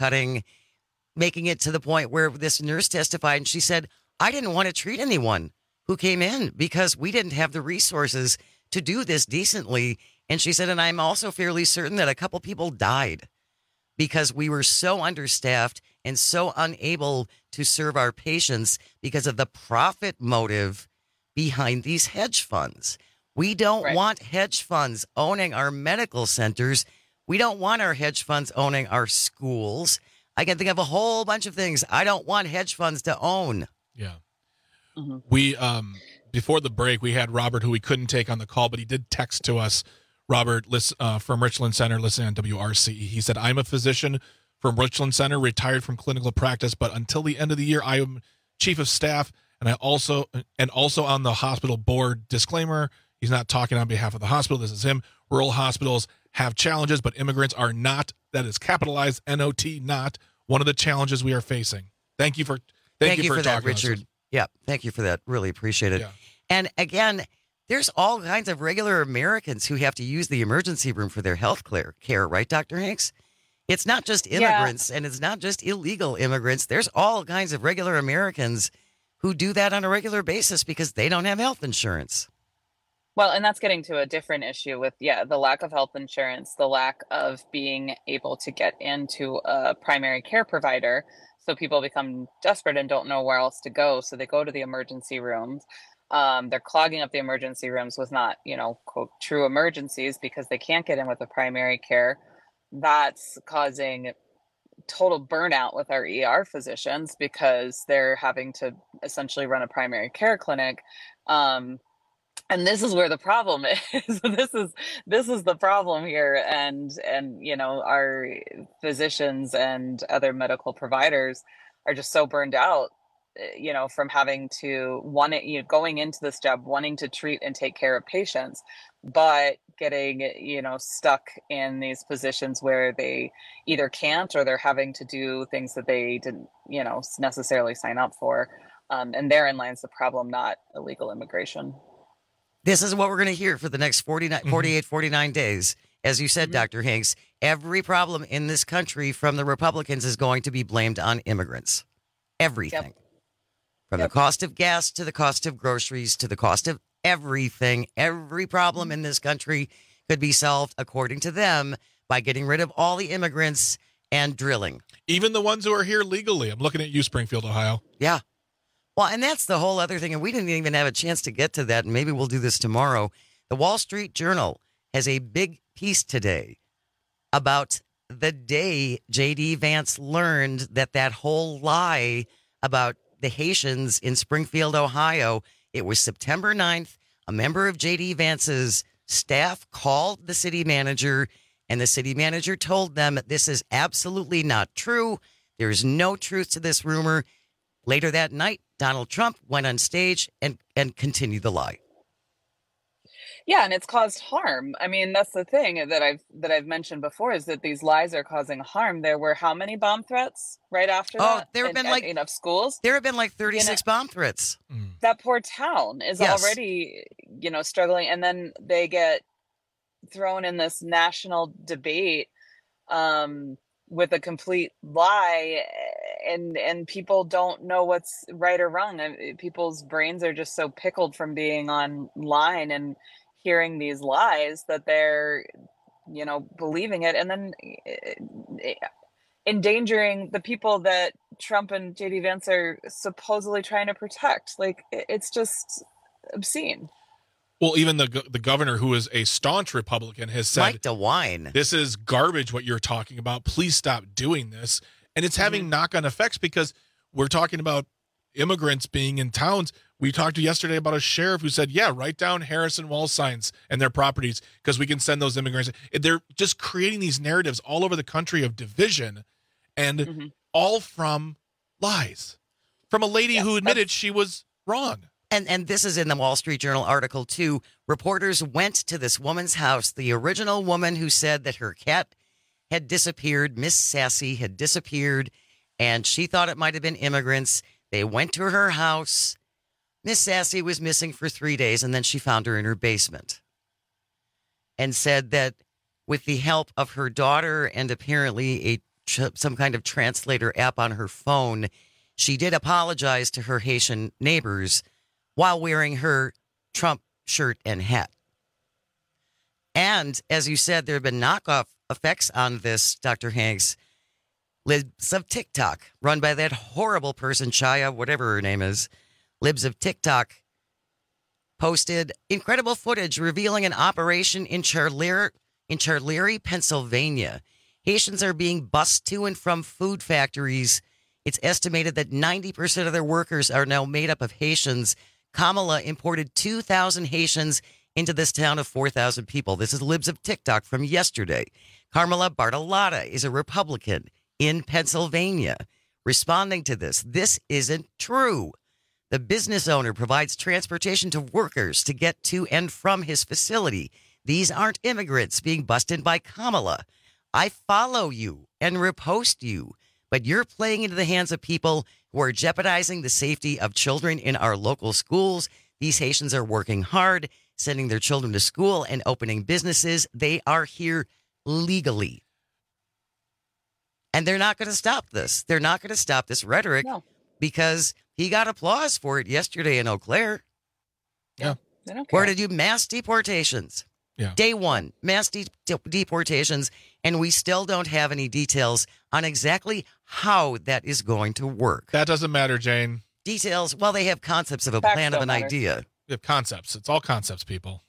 making it to the point where this nurse testified and she said, I didn't want to treat anyone who came in because we didn't have the resources to do this decently. And she said, and I'm also fairly certain that a couple people died because we were so understaffed and so unable to serve our patients because of the profit motive behind these hedge funds. We don't want hedge funds owning our medical centers. We don't want our hedge funds owning our schools. I can think of a whole bunch of things I don't want hedge funds to own. Yeah. Mm-hmm. We, before the break, we had Robert, who we couldn't take on the call, but he did text to us. Robert from Richland Center, listening on WRCE. He said, I'm a physician from Richland Center, retired from clinical practice, but until the end of the year, I am chief of staff, and also on the hospital board. Disclaimer, he's not talking on behalf of the hospital. This is him. Rural hospitals have challenges, but immigrants are not. That is capitalized NOT, not one of the challenges we are facing. Thank you for that, Richard. Yeah, thank you for that. Really appreciate it. Yeah. And again, there's all kinds of regular Americans who have to use the emergency room for their health care, right, Dr. Hanks? It's not just immigrants and it's not just illegal immigrants. There's all kinds of regular Americans who do that on a regular basis because they don't have health insurance. Well, and that's getting to a different issue with, the lack of health insurance, the lack of being able to get into a primary care provider. So people become desperate and don't know where else to go. So they go to the emergency rooms. They're clogging up the emergency rooms with not, quote, true emergencies because they can't get in with the primary care. That's causing total burnout with our ER physicians because they're having to essentially run a primary care clinic. And this is where the problem is. This is the problem here. And our physicians and other medical providers are just so burned out, from having to going into this job, wanting to treat and take care of patients, but getting, stuck in these positions where they either can't or they're having to do things that they didn't, necessarily sign up for. And therein lies the problem, not illegal immigration. This is what we're going to hear for the next 49 days. As you said, Dr. Hanks, every problem in this country from the Republicans is going to be blamed on immigrants. Everything. Yep. From the cost of gas to the cost of groceries to the cost of everything. Every problem in this country could be solved, according to them, by getting rid of all the immigrants and drilling. Even the ones who are here legally. I'm looking at you, Springfield, Ohio. Yeah. Well, and that's the whole other thing, and we didn't even have a chance to get to that, and maybe we'll do this tomorrow. The Wall Street Journal has a big piece today about the day J.D. Vance learned that whole lie about the Haitians in Springfield, Ohio. It was September 9th. A member of J.D. Vance's staff called the city manager, and the city manager told them that this is absolutely not true. There is no truth to this rumor. Later that night, Donald Trump went on stage and continued the lie. Yeah, and it's caused harm. I mean, that's the thing that I've mentioned before, is that these lies are causing harm. There were how many bomb threats right after that? There have been schools. There have been like 36 bomb threats. That poor town is already, struggling, and then they get thrown in this national debate with a complete lie, and people don't know what's right or wrong. People's brains are just so pickled from being online and hearing these lies that they're, believing it, and then endangering the people that Trump and J.D. Vance are supposedly trying to protect. Like, it's just obscene. Well, even the governor, who is a staunch Republican, has said, Mike DeWine, this is garbage what you're talking about. Please stop doing this. And it's having knock-on effects, because we're talking about immigrants being in towns. We talked yesterday about a sheriff who said, write down Harrison wall signs and their properties because we can send those immigrants. They're just creating these narratives all over the country of division, and all from lies. From a lady who admitted she was wrong. And this is in the Wall Street Journal article, too. Reporters went to this woman's house, the original woman who said that her cat had disappeared. Miss Sassy had disappeared, and she thought it might have been immigrants. They went to her house. Miss Sassy was missing for 3 days, and then she found her in her basement, and said that with the help of her daughter and apparently some kind of translator app on her phone, she did apologize to her Haitian neighbors while wearing her Trump shirt and hat. And as you said, there have been knockoff effects on this, Dr. Hanks. Libs of TikTok, run by that horrible person, Chaya, whatever her name is. Libs of TikTok posted incredible footage revealing an operation in Charleary, Pennsylvania. Haitians are being bussed to and from food factories. It's estimated that 90% of their workers are now made up of Haitians. Kamala imported 2,000 Haitians into this town of 4,000 people. This is Libs of TikTok from yesterday. Carmela Bartolotta is a Republican in Pennsylvania. Responding to this isn't true. The business owner provides transportation to workers to get to and from his facility. These aren't immigrants being busted by Kamala. I follow you and repost you, but you're playing into the hands of people who are jeopardizing the safety of children in our local schools. These Haitians are working hard, sending their children to school and opening businesses. They are here legally. And they're not going to stop this. They're not going to stop this rhetoric because he got applause for it yesterday in Eau Claire. Yeah. Where did you mass deportations? Yeah. Day one, mass deportations, and we still don't have any details on exactly how that is going to work. That doesn't matter, Jane. Details, well, they have concepts of a Facts plan of don't an matter. idea. We have concepts. It's all concepts, people.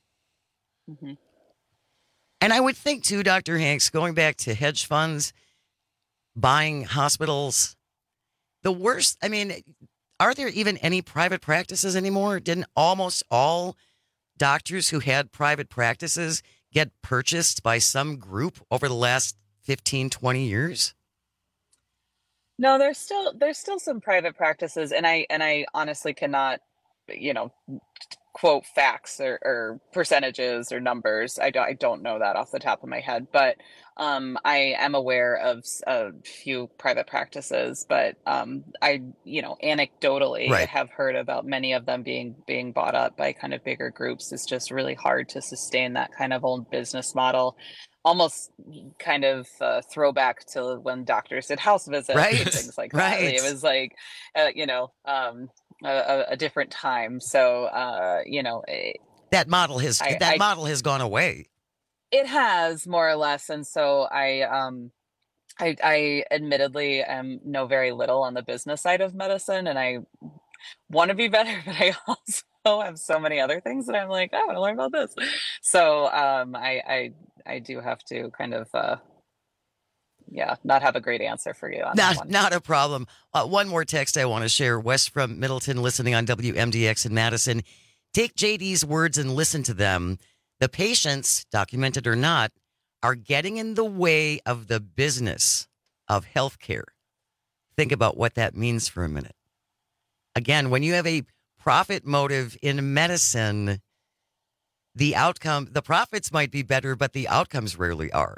And I would think, too, Dr. Hanks, going back to hedge funds, buying hospitals. The worst, I mean, are there even any private practices anymore? Didn't almost all doctors who had private practices get purchased by some group over the last 15, 20 years? No, there's still some private practices, and I honestly cannot, quote facts or percentages or numbers. I don't know that off the top of my head, but I am aware of a few private practices, but anecdotally Right. have heard about many of them being bought up by kind of bigger groups. It's just really hard to sustain that kind of old business model. Almost kind of throwback to when doctors did house visits Right, and things like that. right. It was like, a different time. So, That model has model has gone away. it has more or less. And so I admittedly know very little on the business side of medicine, and I want to be better, but I also have so many other things that I'm like, I want to learn about this. So I do have to kind of not have a great answer for you on that one. Not a problem. One more text I want to share. Wes from Middleton, listening on WMDX in Madison. Take JD's words and listen to them. The patients, documented or not, are getting in the way of the business of healthcare. Think about what that means for a minute. Again, when you have a profit motive in medicine, the profits might be better, but the outcomes rarely are.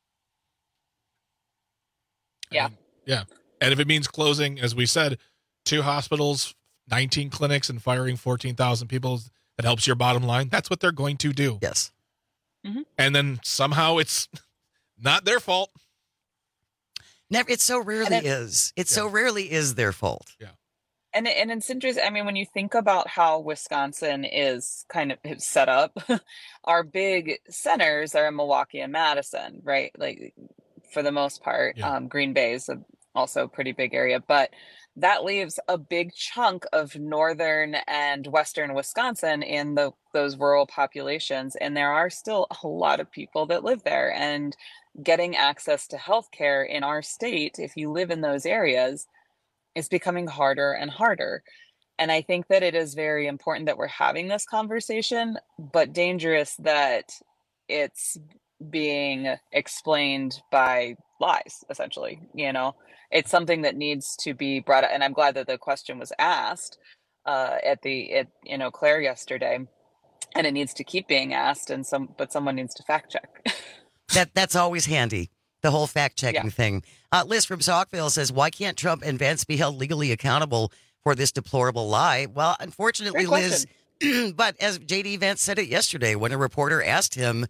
Yeah. Yeah. And if it means closing, as we said, 2 hospitals, 19 clinics, and firing 14,000 people, that helps your bottom line. That's what they're going to do. Yes. Mm-hmm. And then somehow it's not their fault. Never. It so rarely is. It so rarely is their fault. Yeah. And it's interesting. I mean, when you think about how Wisconsin is kind of set up, our big centers are in Milwaukee and Madison, right? Like for the most part, Green Bay is also a pretty big area, but that leaves a big chunk of northern and western Wisconsin in those rural populations. And there are still a lot of people that live there, and getting access to healthcare in our state, if you live in those areas, is becoming harder and harder. And I think that it is very important that we're having this conversation, but dangerous that it's being explained by lies, essentially. It's something that needs to be brought up. And I'm glad that the question was asked at Claire yesterday, and it needs to keep being asked, but someone needs to fact check. That's always handy. The whole fact-checking thing. Liz from Saukville says, why can't Trump and Vance be held legally accountable for this deplorable lie? Well, unfortunately, Liz, but as J.D. Vance said it yesterday when a reporter asked him,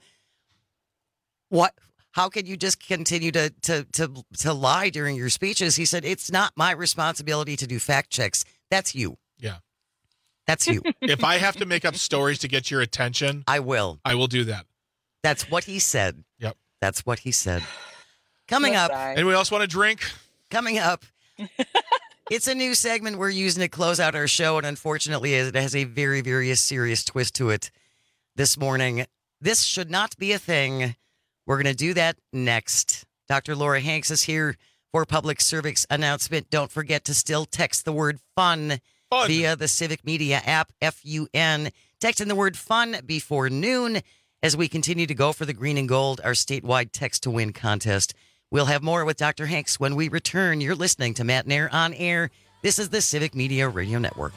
how can you just continue to lie during your speeches? He said, it's not my responsibility to do fact checks. That's you. Yeah. That's you. If I have to make up stories to get your attention, I will. I will do that. That's what he said. Yep. That's what he said. Coming up. Anyone else want a drink? Coming up. It's a new segment we're using to close out our show, and unfortunately, it has a very, very serious twist to it this morning. This should not be a thing. We're going to do that next. Dr. Laura Hanks is here for public service announcement. Don't forget to still text the word fun via the Civic Media app, FUN. Text in the word fun before noon as we continue to go for the green and gold, our statewide text to win contest. We'll have more with Dr. Hanks when we return. You're listening to Matt Nair on Air. This is the Civic Media Radio Network.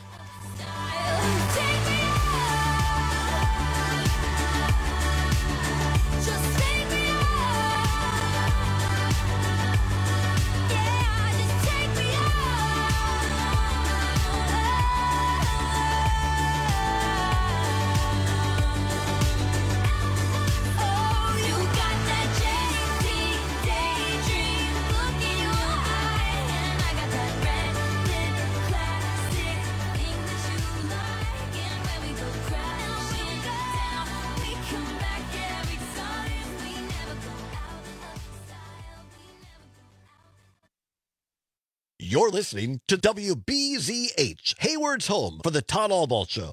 You're listening to WBZH, Hayward's home for the Todd Albaugh Show.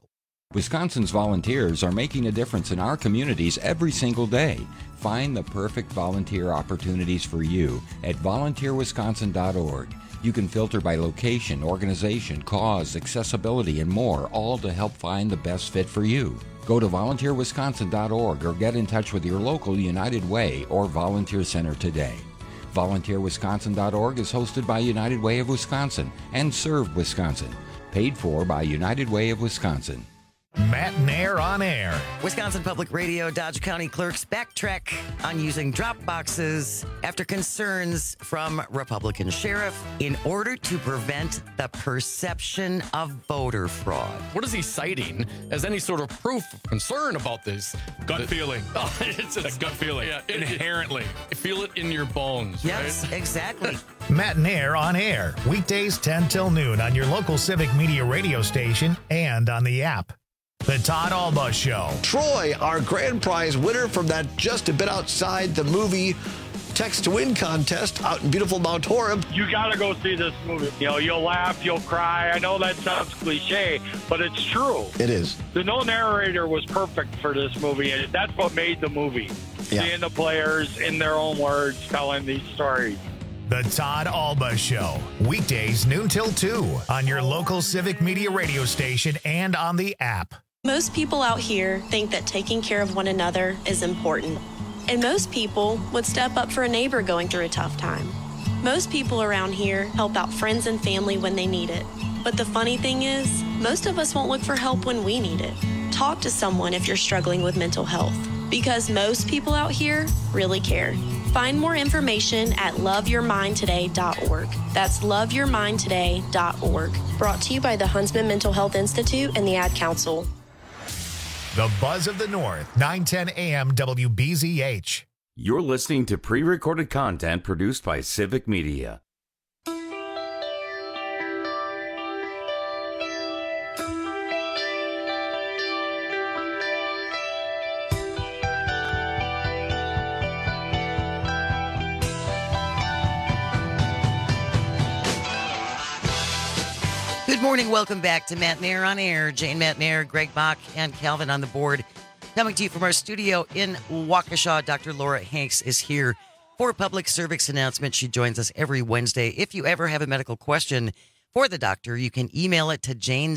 Wisconsin's volunteers are making a difference in our communities every single day. Find the perfect volunteer opportunities for you at volunteerwisconsin.org. You can filter by location, organization, cause, accessibility, and more, all to help find the best fit for you. Go to volunteerwisconsin.org or get in touch with your local United Way or Volunteer Center today. VolunteerWisconsin.org is hosted by United Way of Wisconsin and Serve Wisconsin. Paid for by United Way of Wisconsin. Matt Nair on air. Wisconsin Public Radio Dodge County clerks backtrack on using drop boxes after concerns from Republican sheriff in order to prevent the perception of voter fraud. What is he citing as any sort of proof of concern about this? Gut feeling. Oh, it's a gut feeling. Yeah, inherently. Feel it in your bones. Yes, right? Exactly. Matt Nair on air. Weekdays 10 till noon on your local Civic Media radio station and on the app. The Todd Alba Show. Troy, our grand prize winner from that Just a Bit Outside the Movie Text to Win contest out in beautiful Mount Horeb. You got to go see this movie. You know, you'll laugh, you'll cry. I know that sounds cliche, but it's true. It is. The no narrator was perfect for this movie, and that's what made the movie. Yeah. Seeing the players in their own words telling these stories. The Todd Alba Show. Weekdays noon till 2 on your local Civic Media radio station and on the app. Most people out here think that taking care of one another is important. And most people would step up for a neighbor going through a tough time. Most people around here help out friends and family when they need it. But the funny thing is, most of us won't look for help when we need it. Talk to someone if you're struggling with mental health, because most people out here really care. Find more information at loveyourmindtoday.org. That's loveyourmindtoday.org. Brought to you by the Huntsman Mental Health Institute and the Ad Council. The Buzz of the North, 910 AM WBZH. You're listening to pre-recorded content produced by Civic Media. Good morning. Welcome back to Matt Nair on Air. Jane Matt Nair, Greg Bach, and Calvin on the board. Coming to you from our studio in Waukesha, Dr. Laura Hanks is here for a public service announcement. She joins us every Wednesday. If you ever have a medical question for the doctor, you can email it to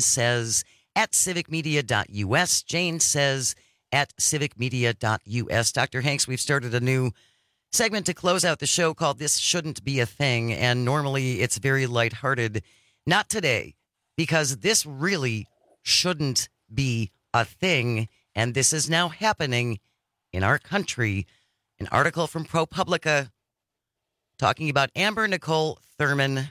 janesays@civicmedia.us. janesays@civicmedia.us. Dr. Hanks, we've started a new segment to close out the show called This Shouldn't Be a Thing, and normally it's very lighthearted. Not today, because this really shouldn't be a thing, and this is now happening in our country. An article from ProPublica talking about Amber Nicole Thurman,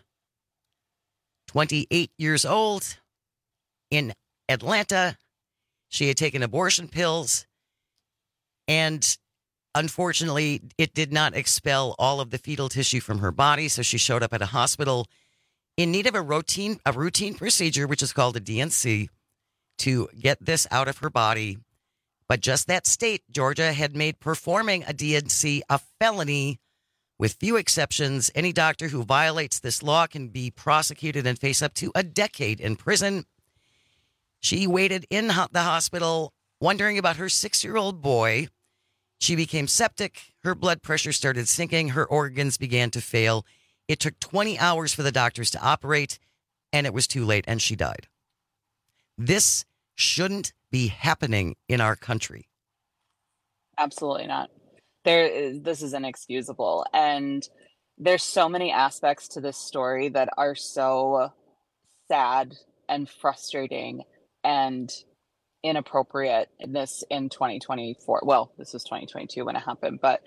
28 years old, in Atlanta. She had taken abortion pills, and unfortunately, it did not expel all of the fetal tissue from her body, so she showed up at a hospital in need of a routine procedure, which is called a DNC, to get this out of her body. But just that state, Georgia, had made performing a DNC a felony. With few exceptions, any doctor who violates this law can be prosecuted and face up to a decade in prison. She waited in the hospital, wondering about her 6-year-old boy. She became septic. Her blood pressure started sinking. Her organs began to fail. It took 20 hours for the doctors to operate, and it was too late, and she died. This shouldn't be happening in our country. Absolutely not. This is inexcusable. And there's so many aspects to this story that are so sad and frustrating and inappropriate in 2024. Well, this was 2022 when it happened, but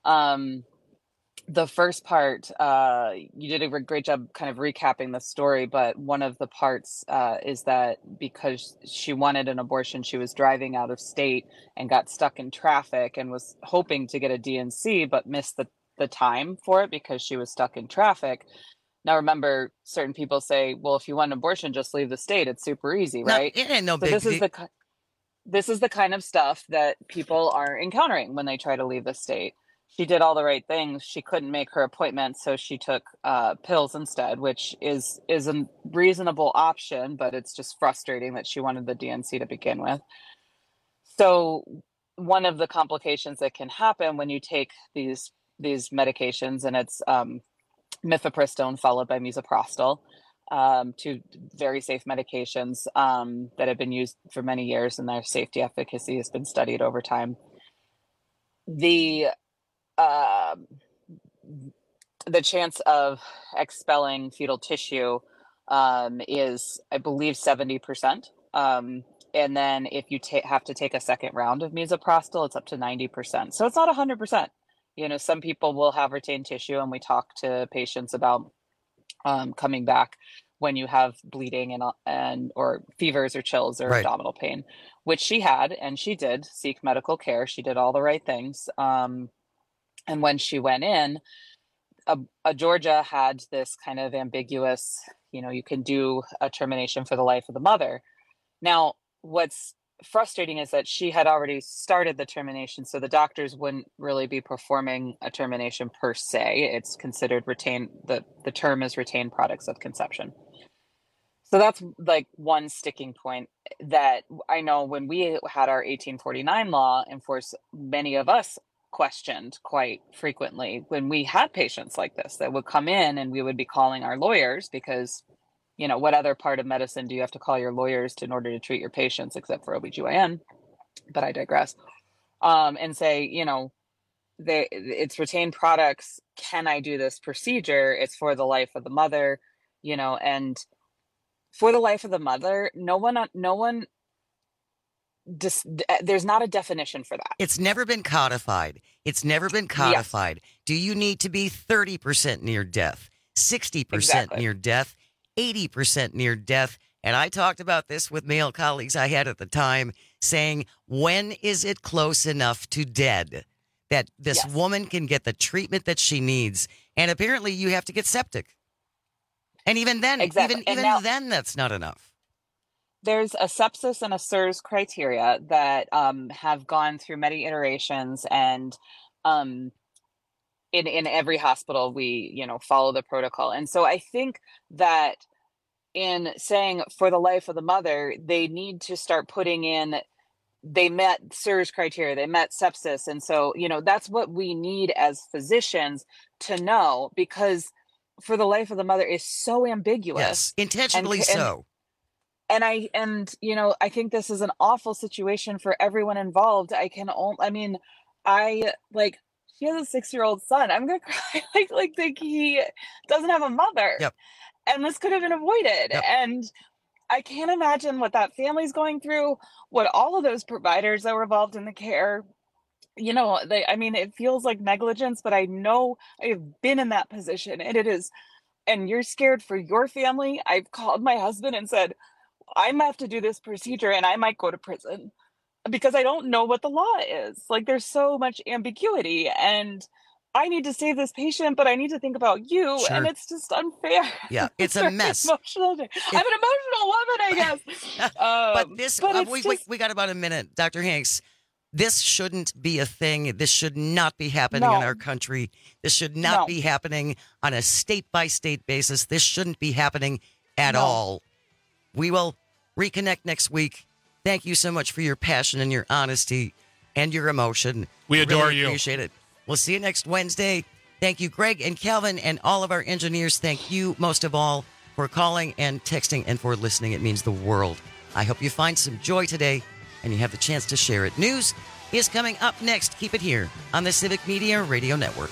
the first part, you did a great job kind of recapping the story, but one of the parts is that because she wanted an abortion, she was driving out of state and got stuck in traffic and was hoping to get a DNC, but missed the time for it because she was stuck in traffic. Now, remember, certain people say, well, if you want an abortion, just leave the state. It's super easy, right? No, it ain't no so big this is the kind of stuff that people are encountering when they try to leave the state. she did all the right things. She couldn't make her appointment, so she took pills instead, which is a reasonable option, but it's just frustrating that she wanted the DNC to begin with. So one of the complications that can happen when you take these medications, and it's mifepristone followed by misoprostol, two very safe medications that have been used for many years, and their safety efficacy has been studied over time. The chance of expelling fetal tissue is, I believe, 70%. And then if you have to take a second round of misoprostol, it's up to 90%. So it's not 100%. You know, some people will have retained tissue, and we talk to patients about coming back when you have bleeding and or fevers or chills or abdominal pain, which she had, and she did seek medical care. She did all the right things. And when she went in, Georgia had this kind of ambiguous, you know, you can do a termination for the life of the mother. Now, what's frustrating is that she had already started the termination, so the doctors wouldn't really be performing a termination per se. It's considered the term is retained products of conception. So that's like one sticking point that I know when we had our 1849 law enforced, many of us questioned quite frequently when we had patients like this that would come in, and we would be calling our lawyers because, you know, what other part of medicine do you have to call your lawyers in order to treat your patients except for OBGYN? But I digress. And say, you know, it's retained products. Can I do this procedure? It's for the life of the mother, you know, and for the life of the mother, there's not a definition for that. It's never been codified. Yes. Do you need to be 30% near death, 60% near death, 80% near death? And I talked about this with male colleagues I had at the time, saying, when is it close enough to dead that this woman can get the treatment that she needs? And apparently you have to get septic. And even then, even then, that's not enough. There's a sepsis and a SIRS criteria that have gone through many iterations, and in every hospital we, you know, follow the protocol. And so I think that in saying for the life of the mother, they need to start putting in, they met SIRS criteria, they met sepsis. And so, you know, that's what we need as physicians to know, because for the life of the mother is so ambiguous. Yes, intentionally so. And you know, I think this is an awful situation for everyone involved. She has a 6-year-old son. I'm gonna cry like he doesn't have a mother. Yep. And this could have been avoided. Yep. And I can't imagine what that family's going through, what all of those providers that were involved in the care, you know, it feels like negligence, but I know I have been in that position, and it is, and you're scared for your family. I've called my husband and said, I might have to do this procedure and I might go to prison because I don't know what the law is. Like, there's so much ambiguity, and I need to save this patient, but I need to think about you. Sure. And it's just unfair. Yeah, it's a mess. I'm an emotional woman, I guess. We got about a minute. Dr. Hanks, this shouldn't be a thing. This should not be happening in our country. This should not be happening on a state-by-state basis. This shouldn't be happening at all. We will reconnect next week. Thank you so much for your passion and your honesty and your emotion. We adore you. Appreciate it. We'll see you next Wednesday. Thank you, Greg and Calvin, and all of our engineers. Thank you most of all for calling and texting and for listening. It means the world. I hope you find some joy today and you have the chance to share it. News is coming up next. Keep it here on the Civic Media Radio Network.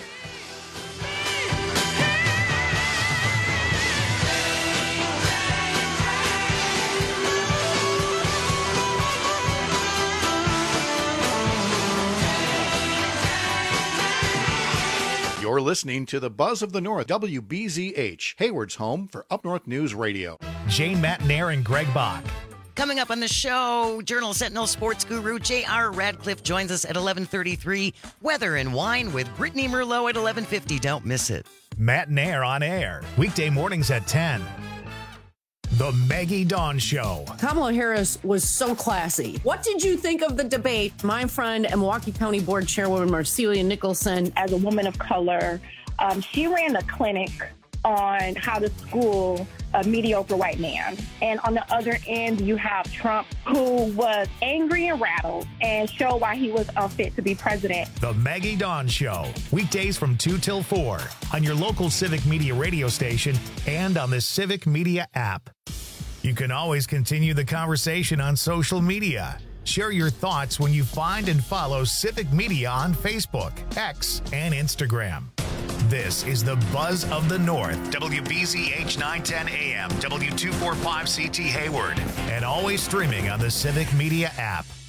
You're listening to the Buzz of the North, WBZH, Hayward's home for Up North News Radio. Jane Matnair and Greg Bach. Coming up on the show, Journal Sentinel sports guru J.R. Radcliffe joins us at 11:33. Weather and Wine with Brittany Merlot at 11:50. Don't miss it. Matnair on air, weekday mornings at 10. The Maggie Dawn Show. Kamala Harris was so classy. What did you think of the debate? My friend and Milwaukee County Board Chairwoman Marcelia Nicholson. As a woman of color, she ran a clinic on how to school a mediocre white man. And on the other end, you have Trump, who was angry and rattled and showed why he was unfit to be president. The Maggie Dawn Show. Weekdays from 2 till 4 on your local Civic Media radio station and on the Civic Media app. You can always continue the conversation on social media. Share your thoughts when you find and follow Civic Media on Facebook, X, and Instagram. This is the Buzz of the North, WBZH 910 AM, W245CT Hayward, and always streaming on the Civic Media app.